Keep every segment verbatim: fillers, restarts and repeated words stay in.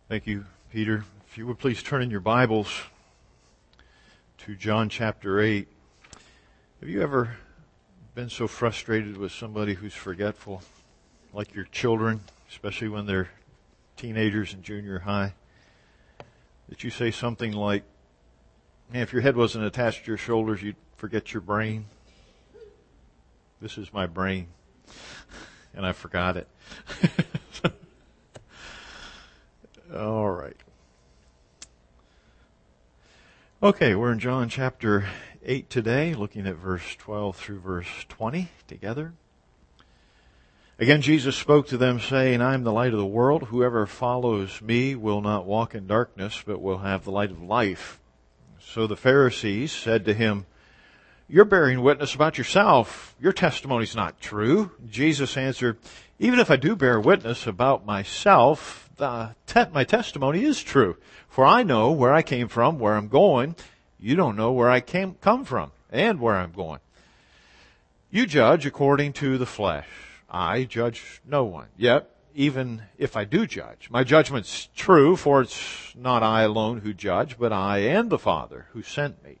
Thank you, Peter. If you would please turn in your Bibles to John chapter eight. Have you ever been so frustrated with somebody who's forgetful, like your children, especially when they're teenagers in junior high, that you say something like, "Man, if your head wasn't attached to your shoulders, you'd forget your brain. This is my brain, and I forgot it." All right. Okay, we're in John chapter eight today, looking at verse twelve through verse twenty together. Again, Jesus spoke to them, saying, "I am the light of the world. Whoever follows me will not walk in darkness, but will have the light of life." So the Pharisees said to him, "You're bearing witness about yourself. Your testimony's not true." Jesus answered, "Even if I do bear witness about myself, the te- my testimony is true. For I know where I came from, where I'm going. You don't know where I came come from and where I'm going. You judge according to the flesh. I judge no one. Yet, even if I do judge, my judgment's true, for it's not I alone who judge, but I and the Father who sent me.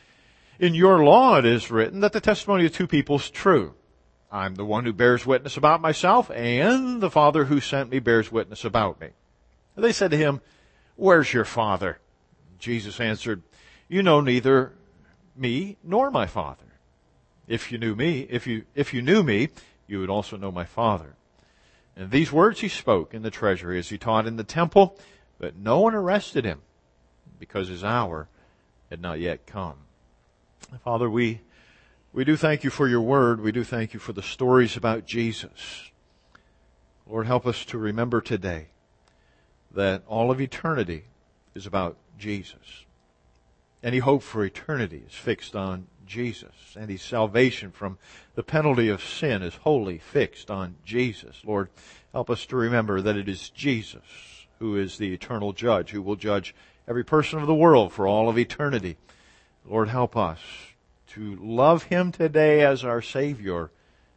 In your law it is written that the testimony of two people is true. I'm the one who bears witness about myself, and the Father who sent me bears witness about me." They said to him, "Where's your Father?" Jesus answered, "You know neither me nor my Father. If you knew me, if you if you knew me, you would also know my Father." And these words he spoke in the treasury as he taught in the temple, but no one arrested him, because his hour had not yet come. Father, we we do thank you for your word. We do thank you for the stories about Jesus. Lord, help us to remember today that all of eternity is about Jesus. Any hope for eternity is fixed on Jesus. Any salvation from the penalty of sin is wholly fixed on Jesus. Lord, help us to remember that it is Jesus who is the eternal judge, who will judge every person of the world for all of eternity. Lord, help us to love Him today as our Savior,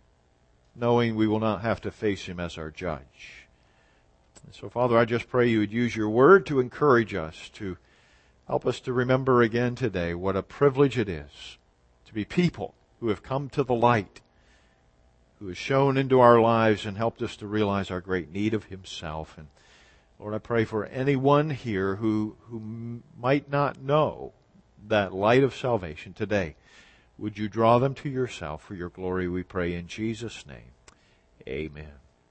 knowing we will not have to face Him as our judge. And so, Father, I just pray you would use your word to encourage us, to help us to remember again today what a privilege it is to be people who have come to the light, who has shone into our lives and helped us to realize our great need of Himself. And Lord, I pray for anyone here who, who might not know that light of salvation today. Would you draw them to yourself for your glory, we pray in Jesus' name. Amen.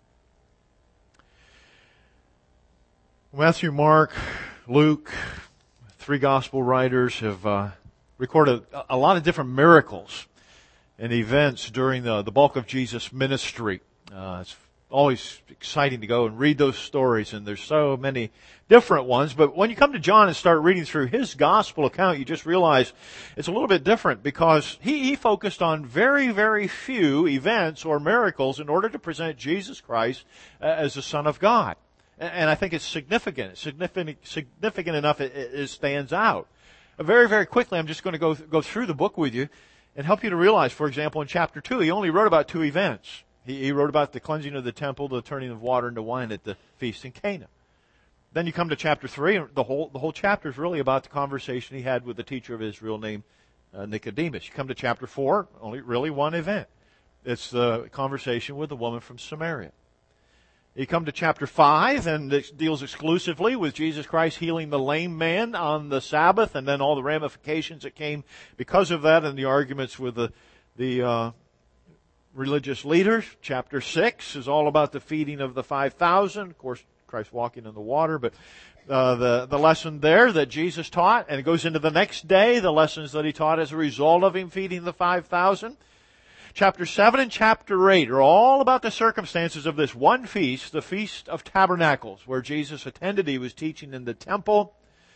Matthew, Mark, Luke, three gospel writers have uh, recorded a lot of different miracles and events during the, the bulk of Jesus' ministry. Uh, it's always exciting to go and read those stories, and there's so many different ones. But when you come to John and start reading through his gospel account, you just realize it's a little bit different, because he, he focused on very, very few events or miracles in order to present Jesus Christ as the Son of God. And I think it's significant, significant, significant enough it, it stands out. Very, very quickly, I'm just going to go go through the book with you and help you to realize, for example, in chapter two, he only wrote about two events. He, he wrote about the cleansing of the temple, the turning of water into wine at the feast in Cana. Then you come to chapter three, and the whole the whole chapter is really about the conversation he had with the teacher of Israel named uh, Nicodemus. You come to chapter four, only really one event. It's the conversation with the woman from Samaria. You come to chapter five, and it deals exclusively with Jesus Christ healing the lame man on the Sabbath, and then all the ramifications that came because of that, and the arguments with the the uh, religious leaders. Chapter six is all about the feeding of the five thousand. Of course, Christ walking in the water, but uh, the the lesson there that Jesus taught, and it goes into the next day, the lessons that He taught as a result of Him feeding the five thousand. Chapter seven and chapter eight are all about the circumstances of this one feast, the Feast of Tabernacles, where Jesus attended. He was teaching in the temple.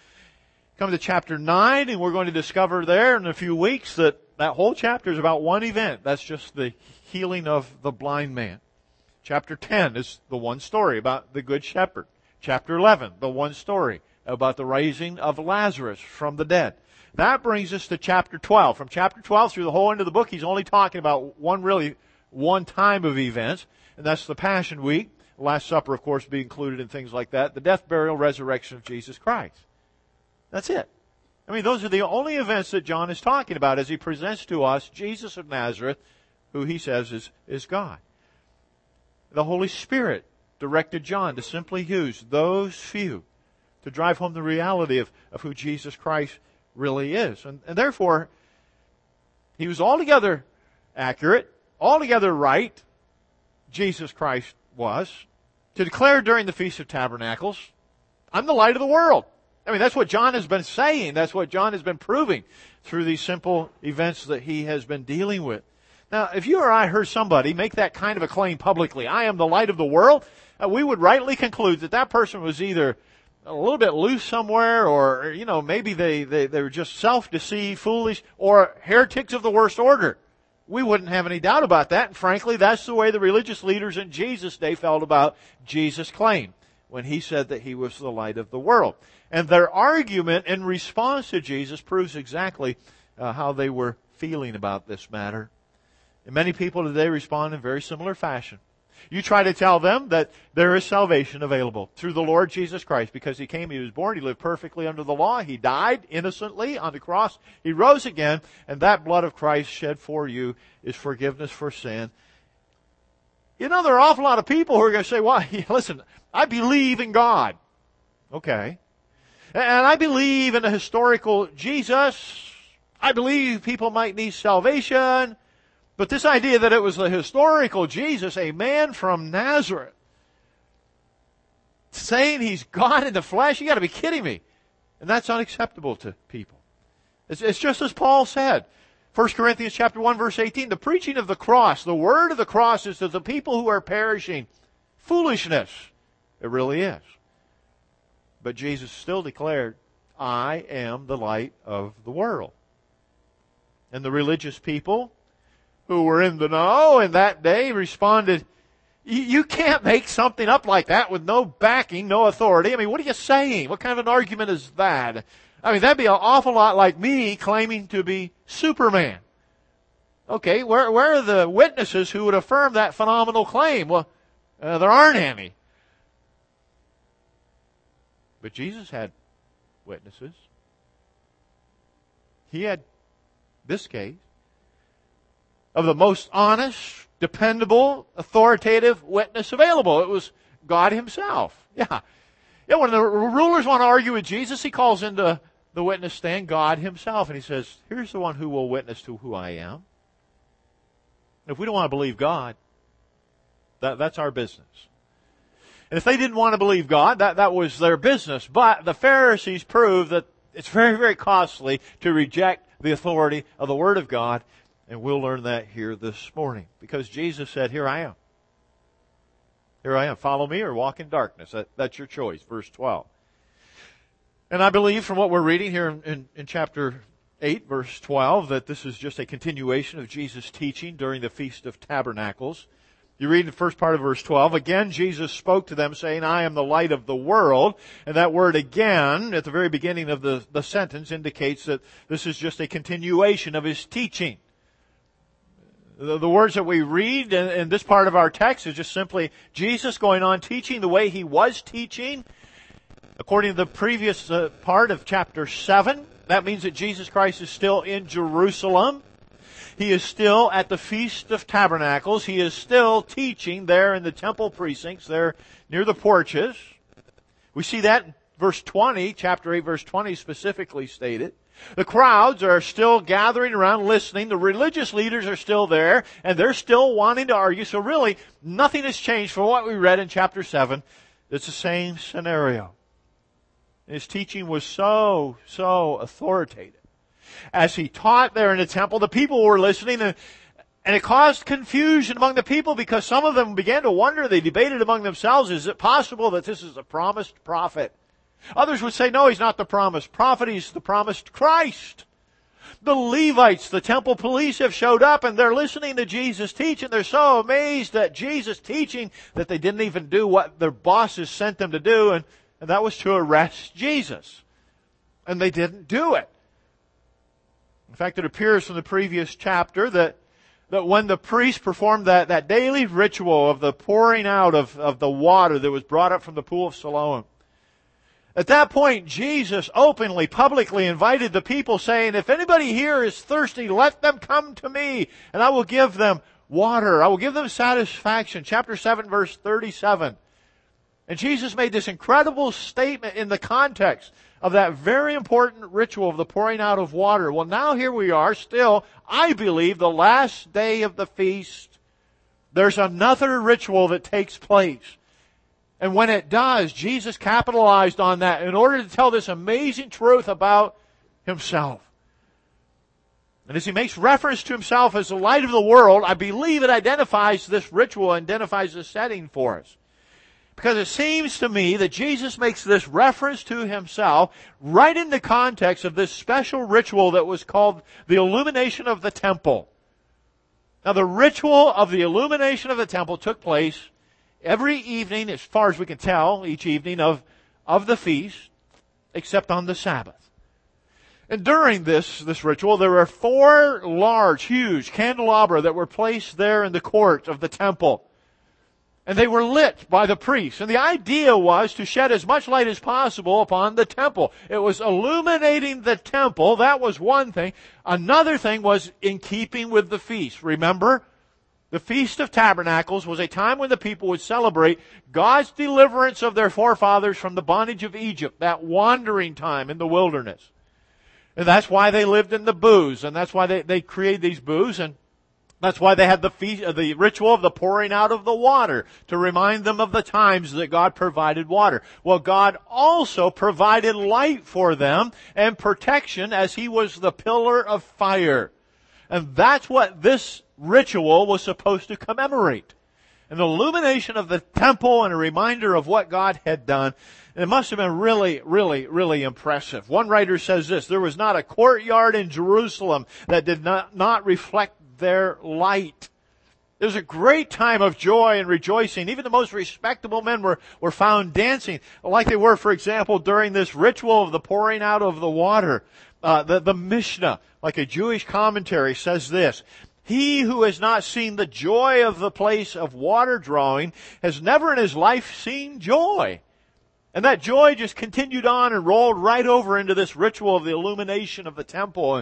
Come to chapter nine, and we're going to discover there in a few weeks that that whole chapter is about one event. That's just the healing of the blind man. Chapter ten is the one story about the Good Shepherd. Chapter eleven, the one story about the raising of Lazarus from the dead. That brings us to chapter twelve. From chapter twelve through the whole end of the book, he's only talking about one really, one time of events, and that's the Passion Week. Last Supper, of course, be included in things like that. The death, burial, resurrection of Jesus Christ. That's it. I mean, those are the only events that John is talking about as he presents to us Jesus of Nazareth, who he says is, is God. The Holy Spirit directed John to simply use those few to drive home the reality of, of who Jesus Christ really is. And, and therefore, he was altogether accurate, altogether right, Jesus Christ was, to declare during the Feast of Tabernacles, I'm the light of the world. I mean, that's what John has been saying. That's what John has been proving through these simple events that he has been dealing with. Now, if you or I heard somebody make that kind of a claim publicly, I am the light of the world, uh, we would rightly conclude that that person was either a little bit loose somewhere, or, you know, maybe they, they, they were just self-deceived, foolish, or heretics of the worst order. We wouldn't have any doubt about that, and frankly, that's the way the religious leaders in Jesus' day felt about Jesus' claim when he said that he was the light of the world. And their argument in response to Jesus proves exactly uh, how they were feeling about this matter. And many people today respond in very similar fashion. You try to tell them that there is salvation available through the Lord Jesus Christ because He came, He was born, He lived perfectly under the law, He died innocently on the cross, He rose again, and that blood of Christ shed for you is forgiveness for sin. You know, there are an awful lot of people who are going to say, well, listen, I believe in God. Okay. And I believe in a historical Jesus. I believe people might need salvation. But this idea that it was the historical Jesus, a man from Nazareth, saying He's God in the flesh, you got to be kidding me. And that's unacceptable to people. It's, it's just as Paul said. First Corinthians chapter one, verse eighteen, the preaching of the cross, the word of the cross is to the people who are perishing foolishness. It really is. But Jesus still declared, I am the light of the world. And the religious people who were in the know in that day responded, you can't make something up like that with no backing, no authority. I mean, what are you saying? What kind of an argument is that? I mean, that'd be an awful lot like me claiming to be Superman. Okay, where, where are the witnesses who would affirm that phenomenal claim? Well, uh, there aren't any. But Jesus had witnesses. He had this case of the most honest, dependable, authoritative witness available. It was God Himself. Yeah. Yeah, when the rulers want to argue with Jesus, He calls into the witness stand God Himself, and He says, here's the one who will witness to who I am. If we don't want to believe God, that, that's our business. And if they didn't want to believe God, that, that was their business. But the Pharisees proved that it's very, very costly to reject the authority of the Word of God. And we'll learn that here this morning. Because Jesus said, here I am. Here I am. Follow me or walk in darkness. That, that's your choice. Verse twelve. And I believe from what we're reading here in, in, in chapter eight, verse twelve, that this is just a continuation of Jesus' teaching during the Feast of Tabernacles. You read the first part of verse twelve. Again, Jesus spoke to them saying, I am the light of the world. And that word again, at the very beginning of the, the sentence, indicates that this is just a continuation of His teaching. The, the words that we read in, in this part of our text is just simply Jesus going on teaching the way He was teaching. According to the previous uh, part of chapter seven, that means that Jesus Christ is still in Jerusalem. He is still at the Feast of Tabernacles. He is still teaching there in the temple precincts, there near the porches. We see that in verse twenty, chapter eight, verse twenty specifically stated. The crowds are still gathering around listening. The religious leaders are still there, and they're still wanting to argue. So really, nothing has changed from what we read in chapter seven. It's the same scenario. His teaching was so, so authoritative. As He taught there in the temple, the people were listening, and, and it caused confusion among the people because some of them began to wonder. They debated among themselves, is it possible that this is a promised prophet? Others would say, no, He's not the promised prophet, He's the promised Christ. The Levites, the temple police, have showed up and they're listening to Jesus teach, and they're so amazed at Jesus teaching that they didn't even do what their bosses sent them to do, and, and that was to arrest Jesus. And they didn't do it. In fact, it appears from the previous chapter that that when the priest performed that, that daily ritual of the pouring out of, of the water that was brought up from the pool of Siloam, at that point, Jesus openly, publicly invited the people, saying, if anybody here is thirsty, let them come to me, and I will give them water. I will give them satisfaction. Chapter seven, verse thirty-seven. And Jesus made this incredible statement in the context of that very important ritual of the pouring out of water. Well, now here we are, still, I believe, the last day of the feast. There's another ritual that takes place. And when it does, Jesus capitalized on that in order to tell this amazing truth about Himself. And as He makes reference to Himself as the light of the world, I believe it identifies this ritual, identifies the setting for us. Because it seems to me that Jesus makes this reference to Himself right in the context of this special ritual that was called the illumination of the temple. Now, the ritual of the illumination of the temple took place every evening, as far as we can tell, each evening of, of the feast, except on the Sabbath. And during this, this ritual, there were four large, huge candelabra that were placed there in the court of the temple. And they were lit by the priests. And the idea was to shed as much light as possible upon the temple. It was illuminating the temple. That was one thing. Another thing was in keeping with the feast. Remember, the Feast of Tabernacles was a time when the people would celebrate God's deliverance of their forefathers from the bondage of Egypt, that wandering time in the wilderness. And that's why they lived in the booths, and that's why they, they created these booths, and that's why they had the feast, the ritual of the pouring out of the water to remind them of the times that God provided water. Well, God also provided light for them and protection as He was the pillar of fire. And that's what this ritual was supposed to commemorate. An illumination of the temple and a reminder of what God had done. And it must have been really, really, really impressive. One writer says this: there was not a courtyard in Jerusalem that did not, not reflect their light. It was a great time of joy and rejoicing. Even the most respectable men were, were found dancing, like they were, for example, during this ritual of the pouring out of the water. Uh, the, the Mishnah, like a Jewish commentary, says this: he who has not seen the joy of the place of water drawing has never in his life seen joy. And that joy just continued on and rolled right over into this ritual of the illumination of the temple.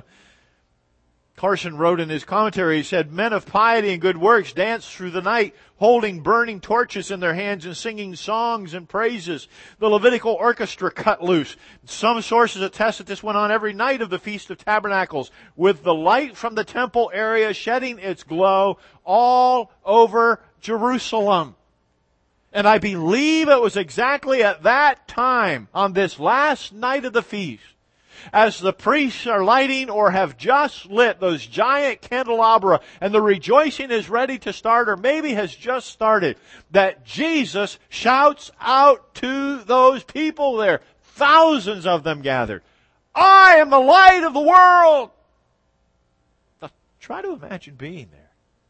Carson wrote in his commentary, he said, men of piety and good works danced through the night, holding burning torches in their hands and singing songs and praises. The Levitical orchestra cut loose. Some sources attest that this went on every night of the Feast of Tabernacles, with the light from the temple area shedding its glow all over Jerusalem. And I believe it was exactly at that time, on this last night of the feast, as the priests are lighting or have just lit those giant candelabra and the rejoicing is ready to start or maybe has just started, that Jesus shouts out to those people there, thousands of them gathered, I am the light of the world. Now, try to imagine being there.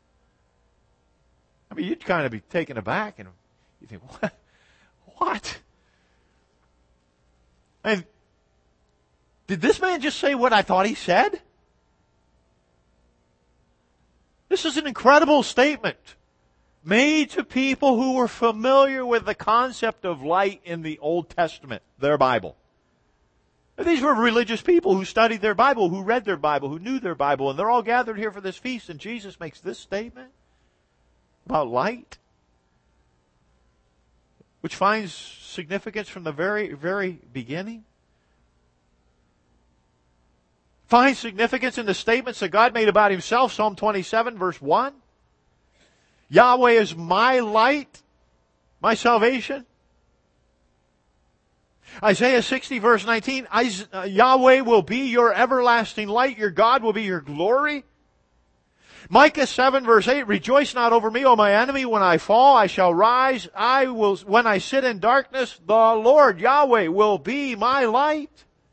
I mean, you'd kind of be taken aback and you think, what? What? And did this man just say what I thought he said? This is an incredible statement made to people who were familiar with the concept of light in the Old Testament, their Bible. These were religious people who studied their Bible, who read their Bible, who knew their Bible, and they're all gathered here for this feast, and Jesus makes this statement about light, which finds significance from the very, very beginning. Finds significance in the statements that God made about Himself. Psalm twenty-seven, verse one. Yahweh is my light, my salvation. Isaiah sixty, verse nineteen. Yahweh will be your everlasting light. Your God will be your glory. Micah seven, verse eight. Rejoice not over me, O my enemy. When I fall, I shall rise. I will, when I sit in darkness, the Lord Yahweh will be my light.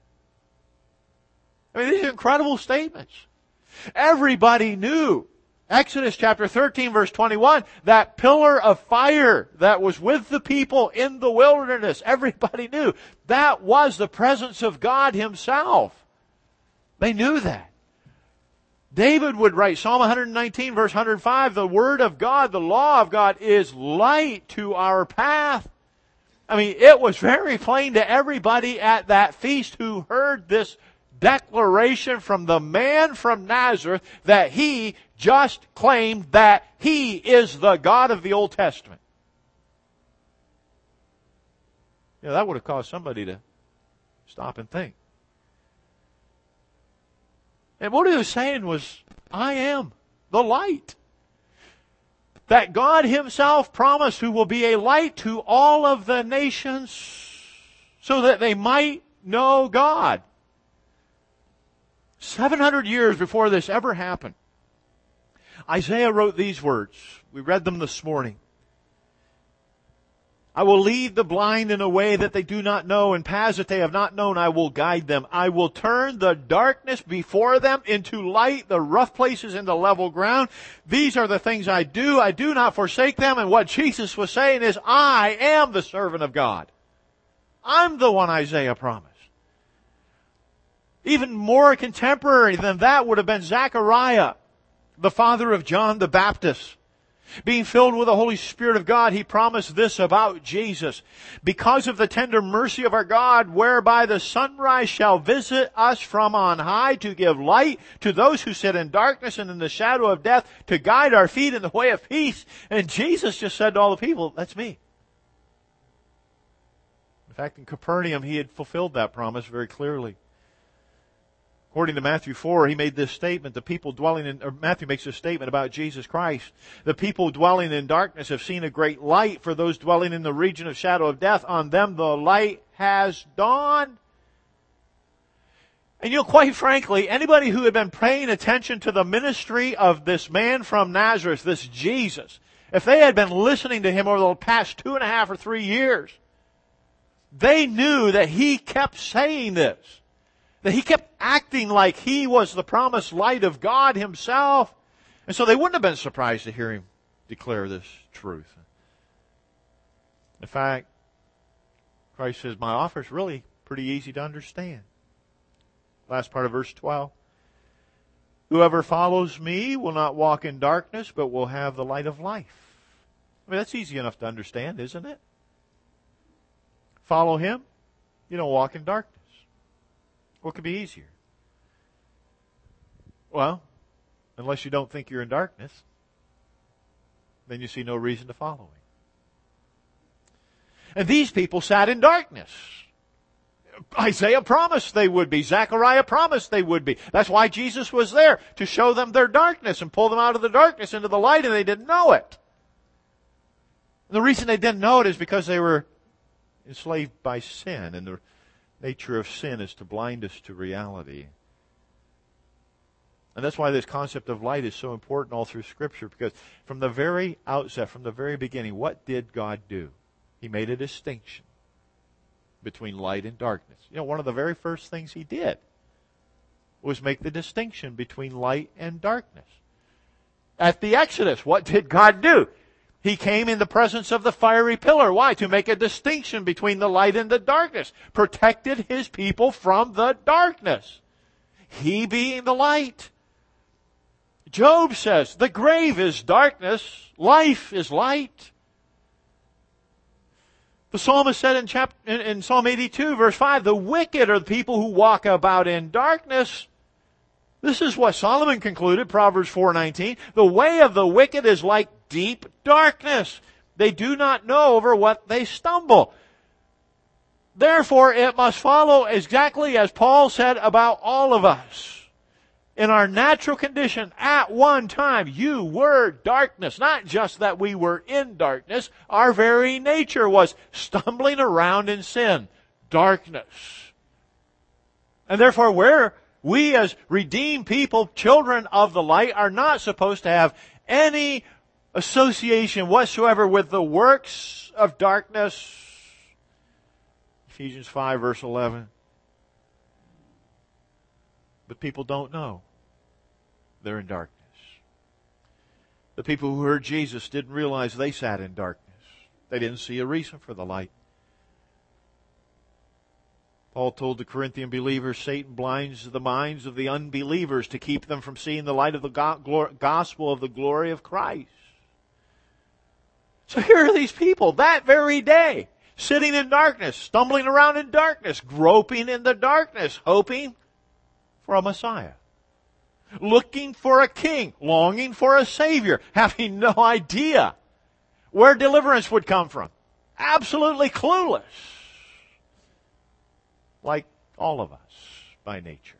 I mean, these are incredible statements. Everybody knew. Exodus chapter thirteen, verse twenty-one, that pillar of fire that was with the people in the wilderness, everybody knew that was the presence of God Himself. They knew that. David would write, Psalm one nineteen, verse one hundred five, the Word of God, the law of God is light to our path. I mean, it was very plain to everybody at that feast who heard this declaration from the man from Nazareth that he just claimed that he is the God of the Old Testament. You know, that would have caused somebody to stop and think. And what he was saying was, I am the light that God Himself promised, who will be a light to all of the nations so that they might know God. seven hundred years before this ever happened, Isaiah wrote these words. We read them this morning. I will lead the blind in a way that they do not know, and paths that they have not known I will guide them. I will turn the darkness before them into light, the rough places into level ground. These are the things I do. I do not forsake them. And what Jesus was saying is, I am the servant of God. I'm the one Isaiah promised. Even more contemporary than that would have been Zechariah, the father of John the Baptist. Being filled with the Holy Spirit of God, he promised this about Jesus. Because of the tender mercy of our God, whereby the sunrise shall visit us from on high, to give light to those who sit in darkness and in the shadow of death, to guide our feet in the way of peace. And Jesus just said to all the people, that's me. In fact, in Capernaum, he had fulfilled that promise very clearly. According to Matthew four, he made this statement, the people dwelling in, or Matthew makes this statement about Jesus Christ. The people dwelling in darkness have seen a great light. For those dwelling in the region of shadow of death, on them the light has dawned. And you know, quite frankly, anybody who had been paying attention to the ministry of this man from Nazareth, this Jesus, if they had been listening to him over the past two and a half or three years, they knew that he kept saying this. That he kept acting like he was the promised light of God Himself. And so they wouldn't have been surprised to hear him declare this truth. In fact, Christ says, my offer is really pretty easy to understand. Last part of verse twelve. Whoever follows me will not walk in darkness, but will have the light of life. I mean, that's easy enough to understand, isn't it? Follow Him, you don't walk in darkness. What could be easier? Well, unless you don't think you're in darkness, then you see no reason to follow Him. And these people sat in darkness. Isaiah promised they would be. Zechariah promised they would be. That's why Jesus was there, to show them their darkness and pull them out of the darkness into the light, and they didn't know it. And the reason they didn't know it is because they were enslaved by sin, and the nature of sin is to blind us to reality. And that's why this concept of light is so important all through Scripture, because from the very outset, from the very beginning, what did God do? He made a distinction between light and darkness. You know, one of the very first things He did was make the distinction between light and darkness. At the Exodus, what did God do? He came in the presence of the fiery pillar. Why? To make a distinction between the light and the darkness. Protected His people from the darkness. He being the light. Job says, the grave is darkness, life is light. The psalmist said in, chapter, in, in Psalm eighty-two, verse five, the wicked are the people who walk about in darkness. This is what Solomon concluded, Proverbs four nineteen. The way of the wicked is like deep darkness. They do not know over what they stumble. Therefore, it must follow exactly as Paul said about all of us. In our natural condition, at one time, you were darkness. Not just that we were in darkness. Our very nature was stumbling around in sin. Darkness. And therefore, we're, we as redeemed people, children of the light, are not supposed to have any association whatsoever with the works of darkness. Ephesians five, verse eleven. But people don't know they're in darkness. The people who heard Jesus didn't realize they sat in darkness. They didn't see a reason for the light. Paul told the Corinthian believers, Satan blinds the minds of the unbelievers to keep them from seeing the light of the gospel of the glory of Christ. So here are these people that very day, sitting in darkness, stumbling around in darkness, groping in the darkness, hoping for a Messiah, looking for a king, longing for a Savior, having no idea where deliverance would come from. Absolutely clueless. Like all of us by nature.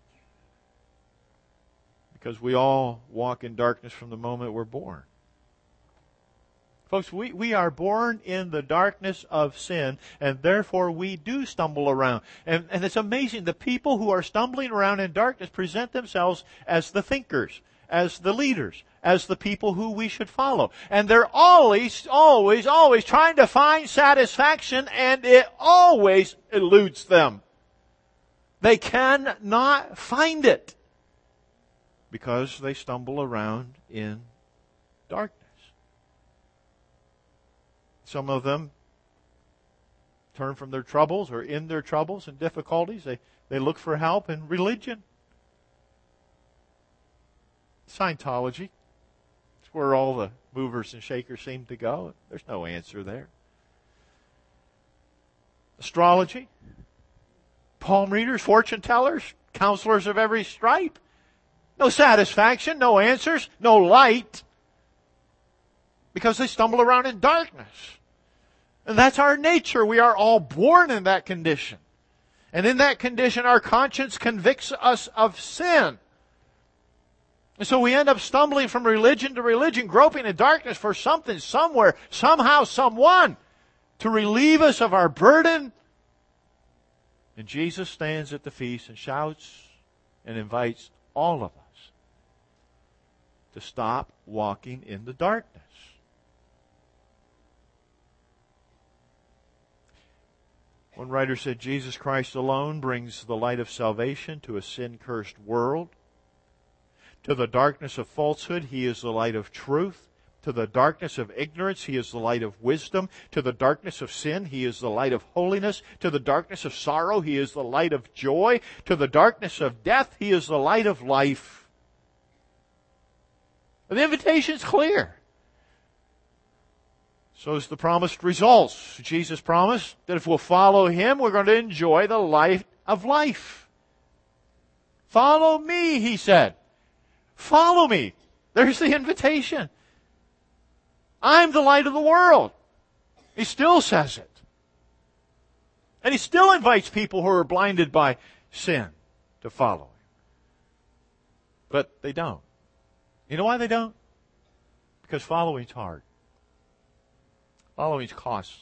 Because we all walk in darkness from the moment we're born. Folks, we, we are born in the darkness of sin, and therefore we do stumble around. And, and it's amazing, the people who are stumbling around in darkness present themselves as the thinkers, as the leaders, as the people who we should follow. And they're always, always, always trying to find satisfaction, and it always eludes them. They cannot find it because they stumble around in darkness. Some of them turn from their troubles, or in their troubles and difficulties, they, they look for help in religion. Scientology. It's where all the movers and shakers seem to go. There's no answer there. Astrology. Palm readers, fortune tellers, counselors of every stripe. No satisfaction, no answers, no light. Because they stumble around in darkness. And that's our nature. We are all born in that condition. And in that condition, our conscience convicts us of sin. And so we end up stumbling from religion to religion, groping in darkness for something, somewhere, somehow, someone to relieve us of our burden. And Jesus stands at the feast and shouts and invites all of us to stop walking in the darkness. One writer said, Jesus Christ alone brings the light of salvation to a sin-cursed world. To the darkness of falsehood, He is the light of truth. To the darkness of ignorance, He is the light of wisdom. To the darkness of sin, He is the light of holiness. To the darkness of sorrow, He is the light of joy. To the darkness of death, He is the light of life. The invitation is clear. So is the promised results. Jesus promised that if we'll follow Him, we're going to enjoy the light of life. Follow me, He said. Follow me. There's the invitation. I'm the light of the world. He still says it. And He still invites people who are blinded by sin to follow Him. But they don't. You know why they don't? Because following's hard. Following's costly.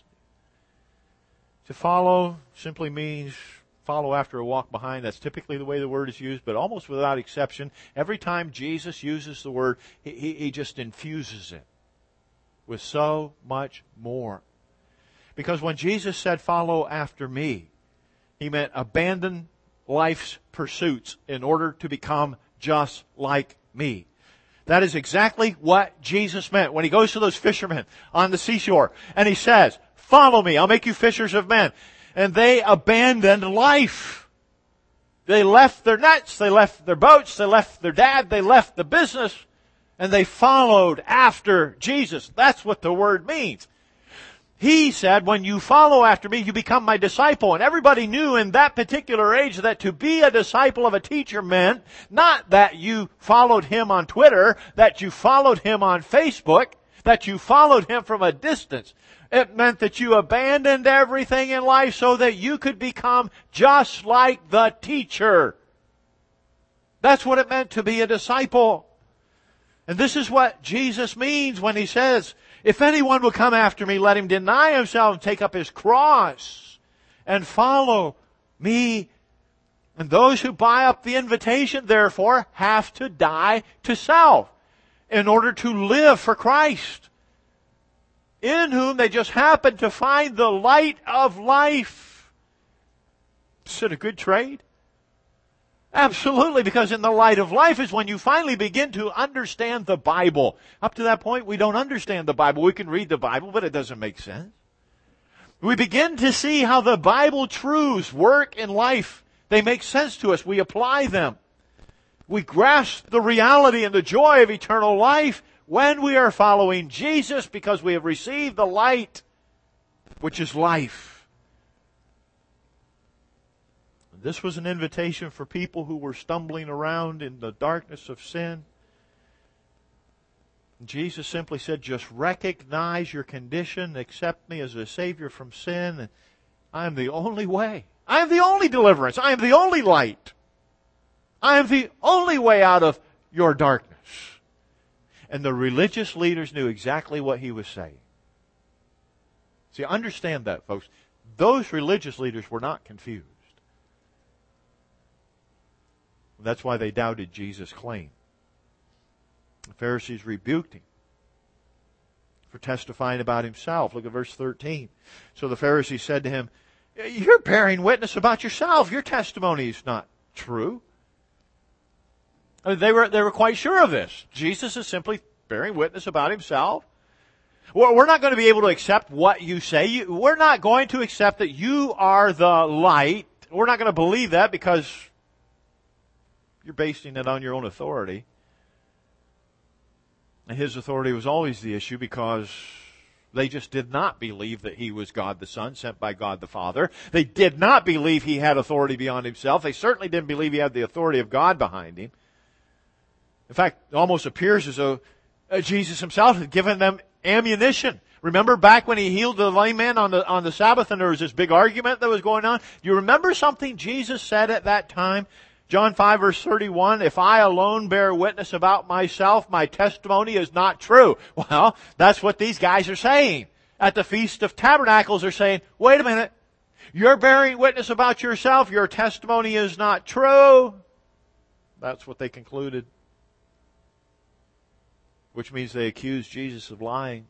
To follow simply means follow after a walk behind. That's typically the way the word is used, but almost without exception, every time Jesus uses the word, he, he, he just infuses it with so much more. Because when Jesus said, follow after me, He meant abandon life's pursuits in order to become just like me. That is exactly what Jesus meant when He goes to those fishermen on the seashore and He says, follow me, I'll make you fishers of men. And they abandoned life. They left their nets, they left their boats, they left their dad, they left the business, and they followed after Jesus. That's what the word means. He said, when you follow after me, you become my disciple. And everybody knew in that particular age that to be a disciple of a teacher meant not that you followed him on Twitter, that you followed him on Facebook, that you followed him from a distance. It meant that you abandoned everything in life so that you could become just like the teacher. That's what it meant to be a disciple. And this is what Jesus means when He says, if anyone will come after me, let him deny himself and take up his cross and follow me. And those who buy up the invitation, therefore, have to die to self in order to live for Christ, in whom they just happen to find the light of life. Is it a good trade? Absolutely, because in the light of life is when you finally begin to understand the Bible. Up to that point, we don't understand the Bible. We can read the Bible, but it doesn't make sense. We begin to see how the Bible truths work in life. They make sense to us. We apply them. We grasp the reality and the joy of eternal life when we are following Jesus because we have received the light, which is life. This was an invitation for people who were stumbling around in the darkness of sin. Jesus simply said, just recognize your condition, accept me as a Savior from sin, and I am the only way. I am the only deliverance. I am the only light. I am the only way out of your darkness. And the religious leaders knew exactly what he was saying. See, understand that, folks. Those religious leaders were not confused. That's why they doubted Jesus' claim. The Pharisees rebuked him for testifying about himself. Look at verse thirteen. So the Pharisees said to him, you're bearing witness about yourself. Your testimony is not true. They were, they were quite sure of this. Jesus is simply bearing witness about himself. We're not going to be able to accept what you say. We're not going to accept that you are the light. We're not going to believe that because you're basing it on your own authority. And his authority was always the issue because they just did not believe that he was God the Son, sent by God the Father. They did not believe he had authority beyond himself. They certainly didn't believe he had the authority of God behind him. In fact, it almost appears as though Jesus himself had given them ammunition. Remember back when he healed the lame man on the, on the Sabbath and there was this big argument that was going on? Do you remember something Jesus said at that time? John five verse thirty-one, if I alone bear witness about myself, my testimony is not true. Well, that's what these guys are saying. At the Feast of Tabernacles, they're saying, wait a minute, you're bearing witness about yourself, your testimony is not true. That's what they concluded. Which means they accused Jesus of lying.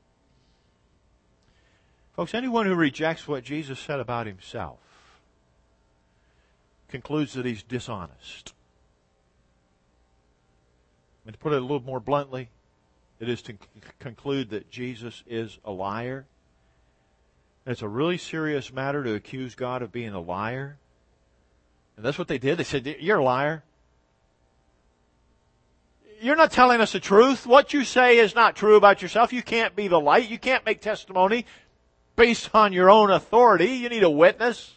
Folks, anyone who rejects what Jesus said about himself concludes that he's dishonest. And to put it a little more bluntly, it is to conclude that Jesus is a liar. And it's a really serious matter to accuse God of being a liar. And that's what they did. They said, you're a liar. You're not telling us the truth. What you say is not true about yourself. You can't be the light. You can't make testimony based on your own authority. You need a witness.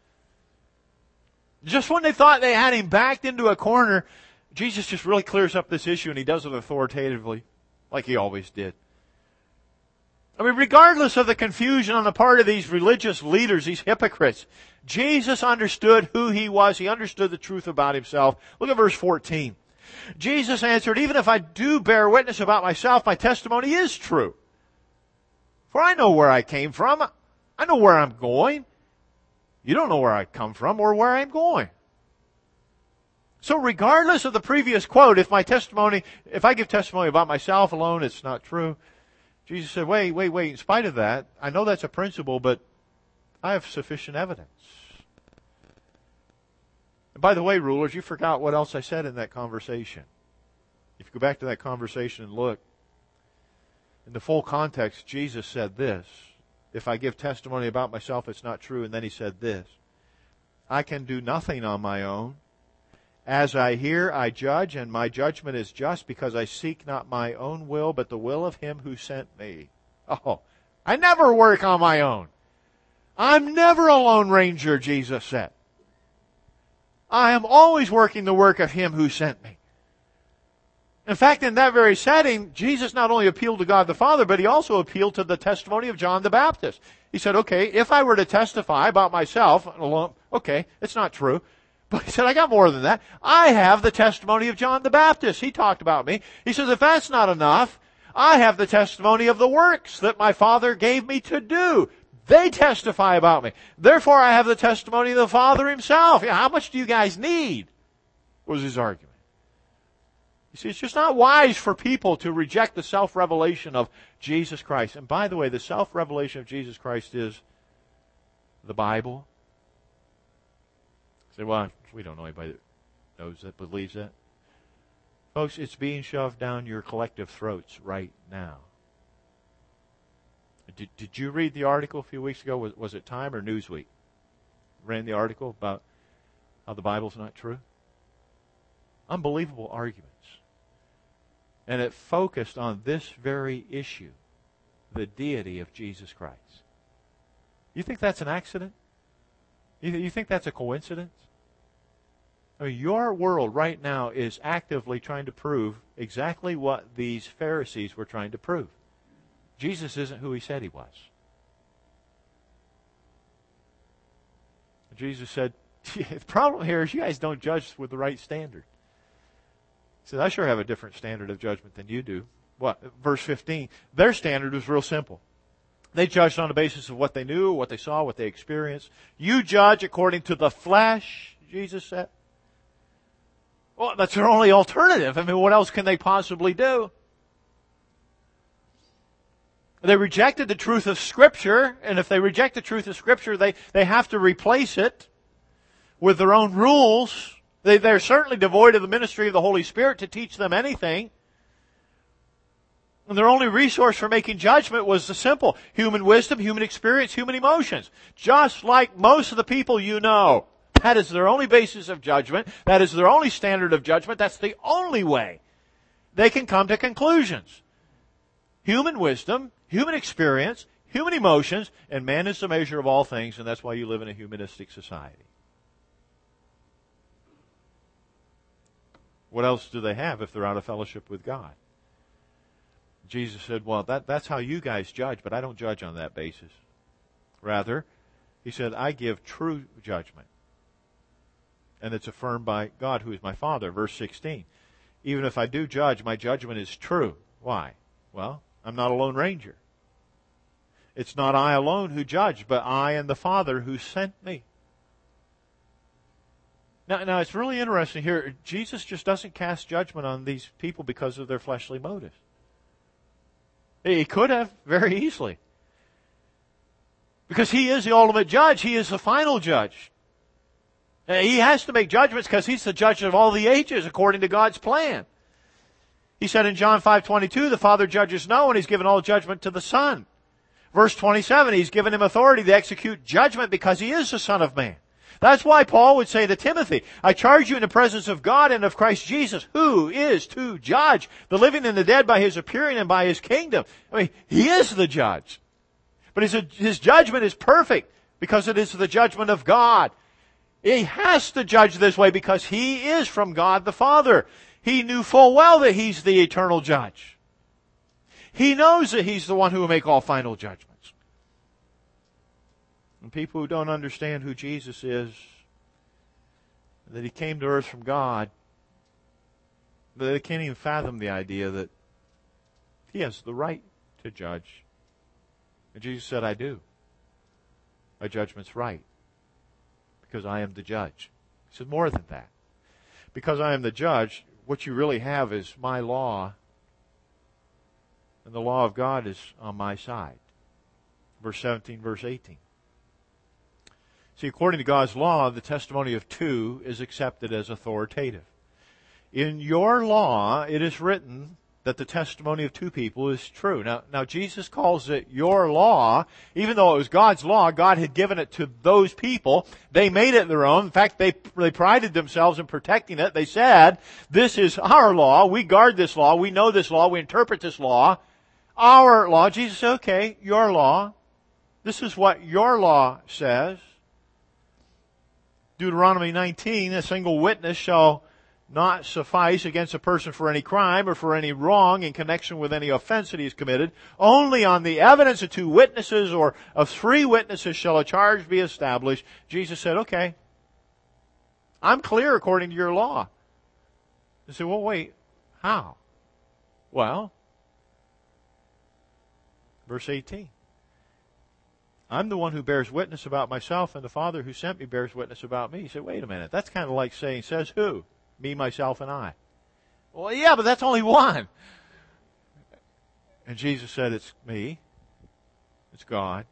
Just when they thought they had him backed into a corner, Jesus just really clears up this issue, and he does it authoritatively, like he always did. I mean, regardless of the confusion on the part of these religious leaders, these hypocrites, Jesus understood who he was. He understood the truth about himself. Look at verse fourteen. Jesus answered, even if I do bear witness about myself, my testimony is true. For I know where I came from. I know where I'm going. You don't know where I come from or where I'm going. So regardless of the previous quote, if my testimony, if I give testimony about myself alone, it's not true. Jesus said, wait, wait, wait, in spite of that, I know that's a principle, but I have sufficient evidence. And by the way, rulers, you forgot what else I said in that conversation. If you go back to that conversation and look, in the full context, Jesus said this. If I give testimony about myself, it's not true. And then he said this. I can do nothing on my own. As I hear, I judge, and my judgment is just because I seek not my own will, but the will of him who sent me. Oh, I never work on my own. I'm never a lone ranger, Jesus said. I am always working the work of him who sent me. In fact, in that very setting, Jesus not only appealed to God the Father, but he also appealed to the testimony of John the Baptist. He said, okay, if I were to testify about myself alone, okay, it's not true. But he said, I got more than that. I have the testimony of John the Baptist. He talked about me. He says, if that's not enough, I have the testimony of the works that my Father gave me to do. They testify about me. Therefore, I have the testimony of the Father himself. Yeah, how much do you guys need? Was his argument. You see, it's just not wise for people to reject the self-revelation of Jesus Christ. And by the way, the self-revelation of Jesus Christ is the Bible. You say, well, we don't know anybody that knows that, believes that. Folks, it's being shoved down your collective throats right now. Did, did you read the article a few weeks ago? Was, was it Time or Newsweek? Ran the article about how the Bible's not true? Unbelievable arguments. And it focused on this very issue, the deity of Jesus Christ. You think that's an accident? You, you think that's a coincidence? I mean, your world right now is actively trying to prove exactly what these Pharisees were trying to prove. Jesus isn't who he said he was. Jesus said, the problem here is you guys don't judge with the right standard. He said, I sure have a different standard of judgment than you do. What? Verse fifteen, their standard was real simple. They judged on the basis of what they knew, what they saw, what they experienced. You judge according to the flesh, Jesus said. Well, that's their only alternative. I mean, what else can they possibly do? They rejected the truth of Scripture, and if they reject the truth of Scripture, they, they have to replace it with their own rules. They, they're certainly devoid of the ministry of the Holy Spirit to teach them anything. And their only resource for making judgment was the simple: human wisdom, human experience, human emotions. Just like most of the people you know. That is their only basis of judgment. That is their only standard of judgment. That's the only way they can come to conclusions. Human wisdom, human experience, human emotions, and man is the measure of all things, and that's why you live in a humanistic society. What else do they have if they're out of fellowship with God? Jesus said, well, that, that's how you guys judge, but I don't judge on that basis. Rather, he said, I give true judgment. And it's affirmed by God, who is my Father. Verse sixteen. Even if I do judge, my judgment is true. Why? Well, I'm not a lone ranger. It's not I alone who judge, but I and the Father who sent me. Now, now it's really interesting here. Jesus just doesn't cast judgment on these people because of their fleshly motives. He could have very easily. Because He is the ultimate judge. He is the final judge. He has to make judgments because He's the judge of all the ages according to God's plan. He said in John five twenty-two, the Father judges no one. He's given all judgment to the Son. Verse twenty-seven, He's given Him authority to execute judgment because He is the Son of Man. That's why Paul would say to Timothy, I charge you in the presence of God and of Christ Jesus, who is to judge the living and the dead by His appearing and by His kingdom. I mean, He is the judge. But His, his judgment is perfect because it is the judgment of God. He has to judge this way because He is from God the Father. He knew full well that He's the eternal judge. He knows that He's the one who will make all final judgments. And people who don't understand who Jesus is, that He came to earth from God, they can't even fathom the idea that He has the right to judge. And Jesus said, I do. My judgment's right. Because I am the judge. He said, more than that. Because I am the judge, what you really have is my law, and the law of God is on my side. Verse seventeen, verse eighteen. See, according to God's law, the testimony of two is accepted as authoritative. In your law, it is written that the testimony of two people is true. Now, now Jesus calls it your law. Even though it was God's law, God had given it to those people. They made it their own. In fact, they, they prided themselves in protecting it. They said, this is our law. We guard this law. We know this law. We interpret this law. Our law. Jesus said, okay, your law. This is what your law says. Deuteronomy nineteen, a single witness shall not suffice against a person for any crime or for any wrong in connection with any offense that he has committed. Only on the evidence of two witnesses or of three witnesses shall a charge be established. Jesus said, okay, I'm clear according to your law. You say, well, wait, how? Well, verse eighteen. I'm the one who bears witness about myself, and the Father who sent me bears witness about me. You say, wait a minute, that's kind of like saying, says who? Me, myself, and I. Well, yeah, but that's only one. And Jesus said, it's me. It's God.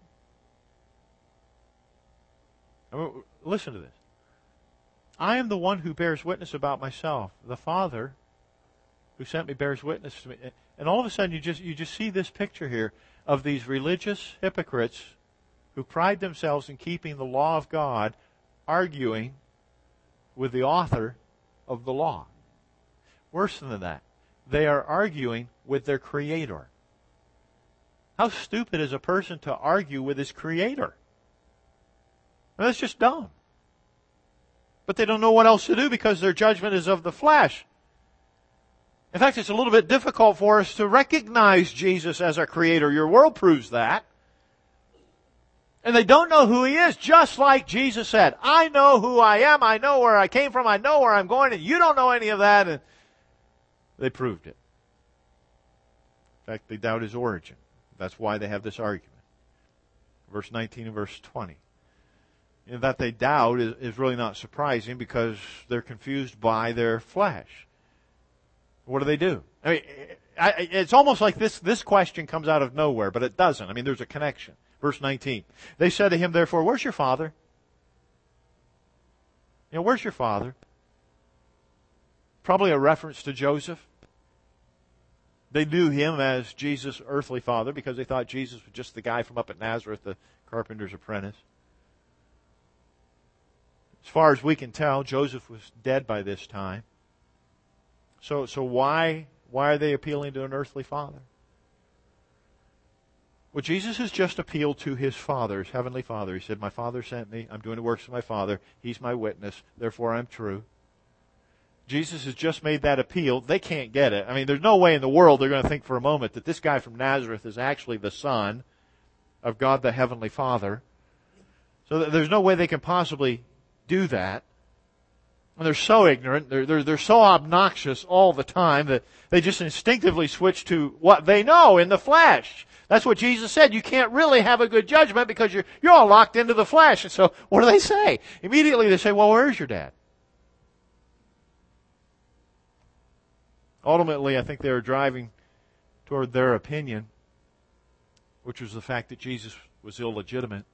I mean, listen to this. I am the one who bears witness about myself. The Father who sent me bears witness to me. And all of a sudden, you just you just see this picture here. of these religious hypocrites who pride themselves in keeping the law of God arguing with the author of the law. Worse than that, they are arguing with their Creator. How stupid is a person to argue with his Creator? Well, that's just dumb. But they don't know what else to do because their judgment is of the flesh. In fact, it's a little bit difficult for us to recognize Jesus as our Creator. Your world proves that. And they don't know who He is, just like Jesus said, I know who I am, I know where I came from, I know where I'm going, and you don't know any of that. And they proved it. In fact, they doubt His origin. That's why they have this argument. Verse nineteen and verse twenty. And that they doubt is, is really not surprising because they're confused by their flesh. What do they do? I mean, I, it's almost like this, this question comes out of nowhere, but it doesn't. I mean, there's a connection. Verse nineteen. They said to him, therefore, where's your father? You know, where's your father? Probably a reference to Joseph. They knew him as Jesus' earthly father because they thought Jesus was just the guy from up at Nazareth, the carpenter's apprentice. As far as we can tell, Joseph was dead by this time. So, so why, why are they appealing to an earthly father? Well, Jesus has just appealed to His Father, His Heavenly Father. He said, my Father sent me. I'm doing the works of my Father. He's my witness. Therefore, I'm true. Jesus has just made that appeal. They can't get it. I mean, there's no way in the world they're going to think for a moment that this guy from Nazareth is actually the Son of God the Heavenly Father. So there's no way they can possibly do that. And they're so ignorant, they're, they're, they're so obnoxious all the time that they just instinctively switch to what they know in the flesh. That's what Jesus said. You can't really have a good judgment because you're, you're all locked into the flesh. And so what do they say? Immediately they say, well, where's your dad? Ultimately, I think they were driving toward their opinion, which was the fact that Jesus was illegitimate.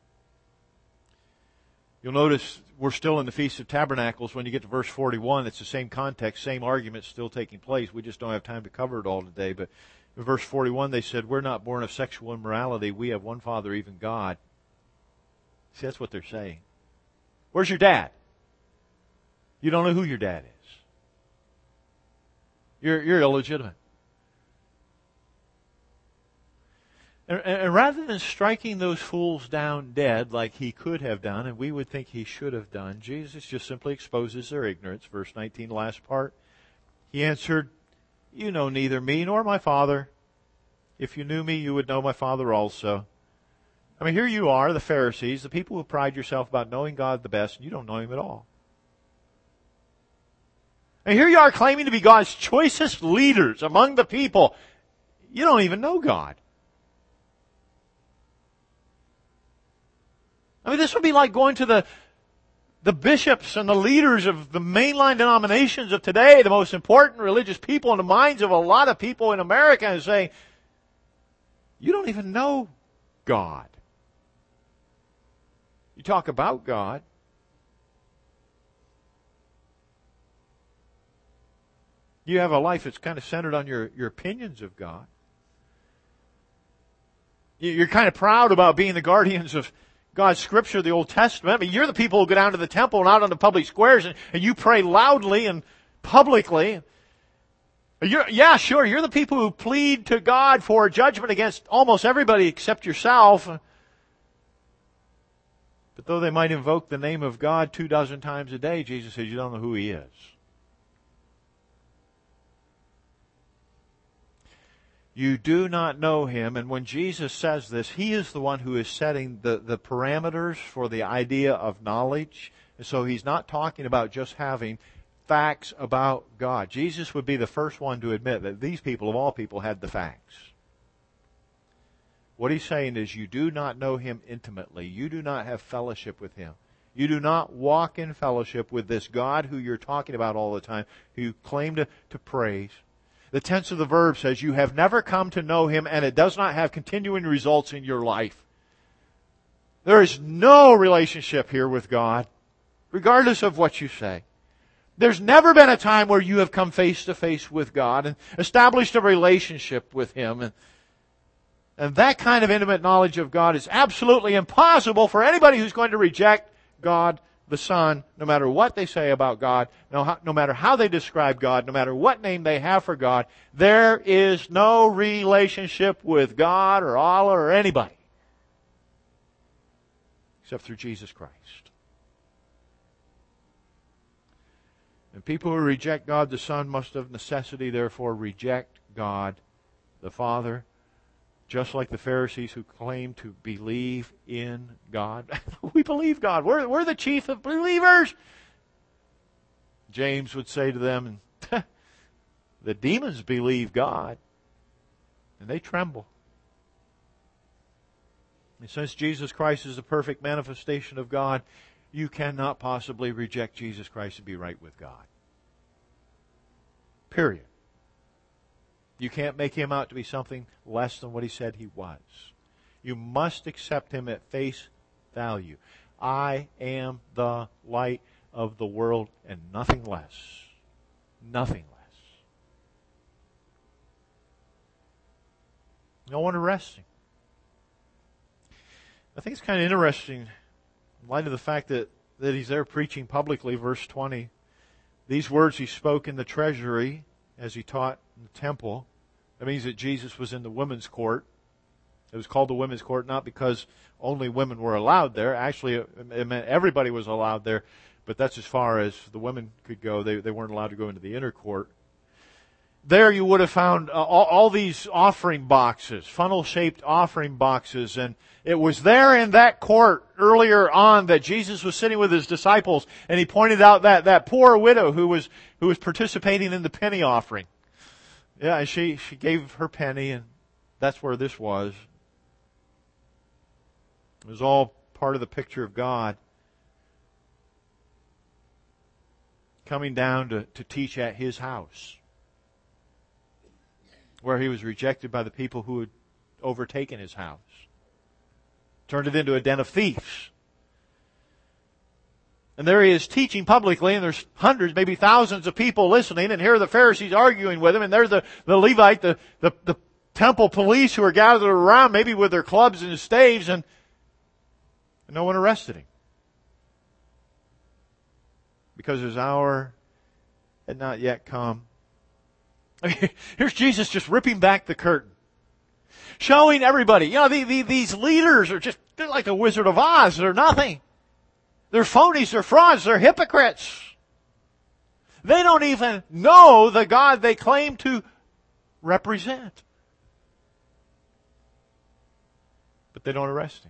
You'll notice we're still in the Feast of Tabernacles. When you get to verse forty-one, it's the same context, same argument still taking place. We just don't have time to cover it all today. But in verse forty-one, they said, we're not born of sexual immorality. We have one Father, even God. See, that's what they're saying. Where's your dad? You don't know who your dad is. You're, you're illegitimate. And, and rather than striking those fools down dead like He could have done, and we would think He should have done, Jesus just simply exposes their ignorance. Verse nineteen, last part. He answered, you know neither me nor my Father. If you knew me, you would know my Father also. I mean, here you are, the Pharisees, the people who pride yourself about knowing God the best, and you don't know Him at all. And here you are claiming to be God's choicest leaders among the people. You don't even know God. I mean, this would be like going to the, the bishops and the leaders of the mainline denominations of today, the most important religious people in the minds of a lot of people in America, and saying, you don't even know God. You talk about God. You have a life that's kind of centered on your, your opinions of God. You're kind of proud about being the guardians of God's Scripture, the Old Testament. I mean, you're the people who go down to the temple and out on the public squares and, and you pray loudly and publicly. You're, yeah, sure, you're the people who plead to God for judgment against almost everybody except yourself. But though they might invoke the name of God two dozen times a day, Jesus says you don't know who He is. You do not know Him. And when Jesus says this, He is the one who is setting the, the parameters for the idea of knowledge. And so He's not talking about just having facts about God. Jesus would be the first one to admit that these people, of all people, had the facts. What He's saying is you do not know Him intimately. You do not have fellowship with Him. You do not walk in fellowship with this God who you're talking about all the time, who you claim to, to praise. The tense of the verb says you have never come to know Him, and it does not have continuing results in your life. There is no relationship here with God, regardless of what you say. There's never been a time where you have come face to face with God and established a relationship with Him. And And that kind of intimate knowledge of God is absolutely impossible for anybody who's going to reject God the Son, no matter what they say about God, no, no matter how they describe God, no matter what name they have for God. There is no relationship with God or Allah or anybody except through Jesus Christ. And people who reject God the Son must of necessity therefore reject God the Father, just like the Pharisees who claim to believe in God. We believe God. We're, we're the chief of believers. James would say to them, the demons believe God, and they tremble. And since Jesus Christ is the perfect manifestation of God, you cannot possibly reject Jesus Christ and be right with God. Period. You can't make Him out to be something less than what He said He was. You must accept Him at face value. I am the light of the world and nothing less. Nothing less. No one arresting. I think it's kind of interesting in light of the fact that, that He's there preaching publicly, verse twenty. These words He spoke in the treasury as He taught in the temple. That means that Jesus was in the women's court. It was called the women's court not because only women were allowed there. Actually, it meant everybody was allowed there, but that's as far as the women could go. They, they weren't allowed to go into the inner court. There you would have found uh, all, all these offering boxes, funnel-shaped offering boxes, and it was there in that court earlier on that Jesus was sitting with His disciples, and He pointed out that, that poor widow who was who was participating in the penny offering. Yeah, and she, she gave her penny, and that's where this was. It was all part of the picture of God coming down to, to teach at His house, where He was rejected by the people who had overtaken His house, turned it into a den of thieves. And there He is teaching publicly, and there's hundreds, maybe thousands of people listening, and here are the Pharisees arguing with Him, and there's the, the Levite, the, the, the temple police who are gathered around, maybe with their clubs and staves, and, and no one arrested Him. Because His hour had not yet come. I mean, here's Jesus just ripping back the curtain, showing everybody, you know, the, the, these leaders are just, they're like the Wizard of Oz. They're nothing. They're phonies, they're frauds, they're hypocrites. They don't even know the God they claim to represent. But they don't arrest Him.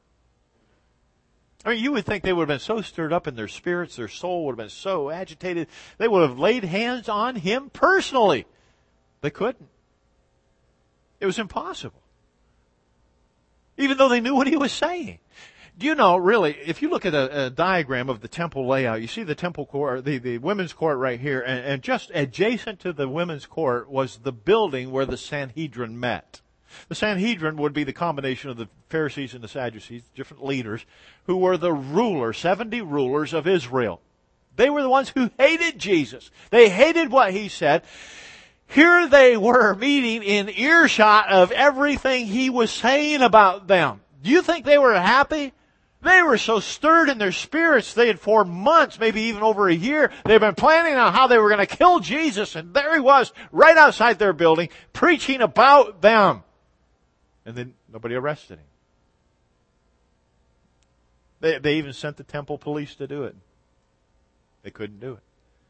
I mean, you would think they would have been so stirred up in their spirits, their soul would have been so agitated, they would have laid hands on Him personally. They couldn't. It was impossible. Even though they knew what He was saying. Do you know, really, if you look at a, a diagram of the temple layout, you see the temple court, the, the women's court right here, and, and just adjacent to the women's court was the building where the Sanhedrin met. The Sanhedrin would be the combination of the Pharisees and the Sadducees, different leaders, who were the rulers, seventy rulers of Israel. They were the ones who hated Jesus. They hated what He said. Here they were meeting in earshot of everything He was saying about them. Do you think they were happy? They were so stirred in their spirits, they had for months, maybe even over a year, they'd been planning on how they were going to kill Jesus, and there He was, right outside their building, preaching about them. And then nobody arrested Him. They, they even sent the temple police to do it. They couldn't do it.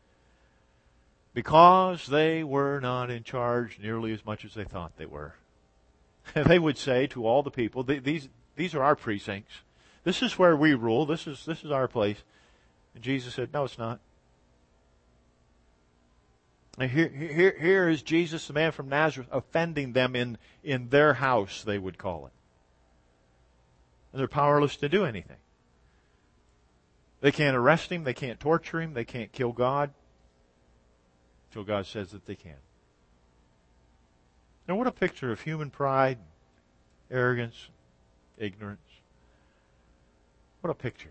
Because they were not in charge nearly as much as they thought they were. And they would say to all the people, these, these are our precincts. This is where we rule. This is, this is our place. And Jesus said, no, it's not. And here, here, here is Jesus, the man from Nazareth, offending them in, in their house, they would call it. And they're powerless to do anything. They can't arrest Him. They can't torture Him. They can't kill God. Until God says that they can. Now what a picture of human pride, arrogance, ignorance. What a picture.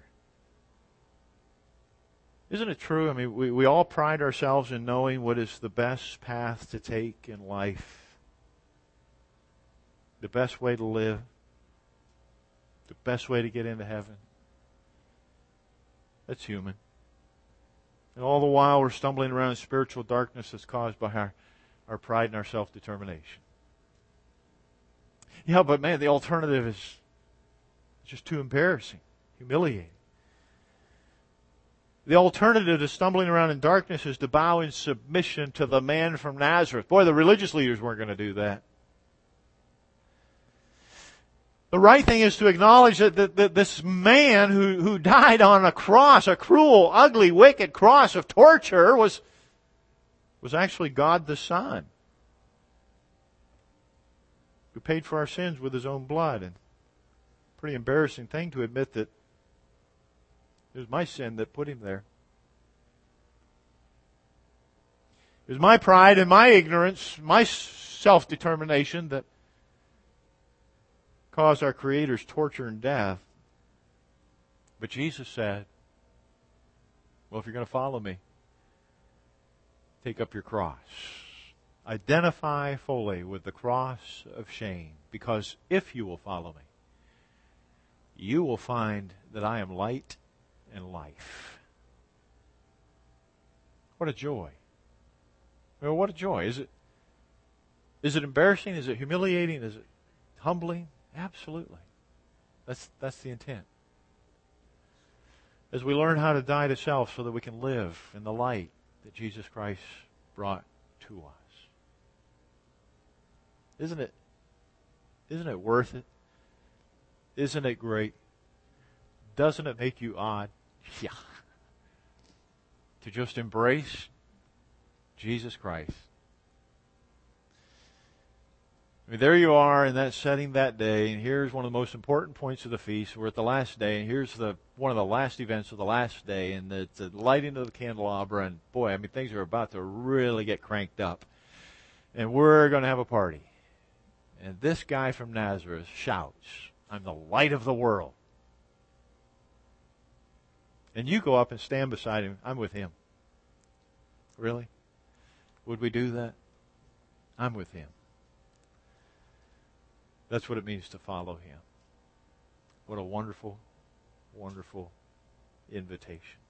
Isn't it true? I mean, we, we all pride ourselves in knowing what is the best path to take in life. the best way to live, the best way to get into heaven. That's human. And all the while we're stumbling around in spiritual darkness that's caused by our, our pride and our self-determination. Yeah, but man, the alternative is just too embarrassing, humiliating. The alternative to stumbling around in darkness is to bow in submission to the man from Nazareth. Boy, the religious leaders weren't going to do that. The right thing is to acknowledge that, that, that this man who, who died on a cross, a cruel, ugly, wicked cross of torture, was, was actually God the Son, who paid for our sins with His own blood. And pretty embarrassing thing to admit that it was my sin that put Him there. It was my pride and my ignorance, my self-determination that caused our Creator's torture and death. But Jesus said, well, if you're going to follow me, take up your cross. Identify fully with the cross of shame, because if you will follow me, you will find that I am light and life. What a joy. Well, what a joy. Is it, is it embarrassing? Is it humiliating? Is it humbling? Absolutely. That's, that's the intent. As we learn how to die to self so that we can live in the light that Jesus Christ brought to us. Isn't it, isn't it worth it? Isn't it great? Doesn't it make you odd? Yeah. To just embrace Jesus Christ. I mean, there you are in that setting that day, and here's one of the most important points of the feast. We're at the last day, and here's the one of the last events of the last day, and it's the lighting of the candelabra, and boy, I mean, things are about to really get cranked up. And we're going to have a party. And this guy from Nazareth shouts, I'm the light of the world. And you go up and stand beside him. I'm with him. Really? Would we do that? I'm with him. That's what it means to follow him. What a wonderful, wonderful invitation.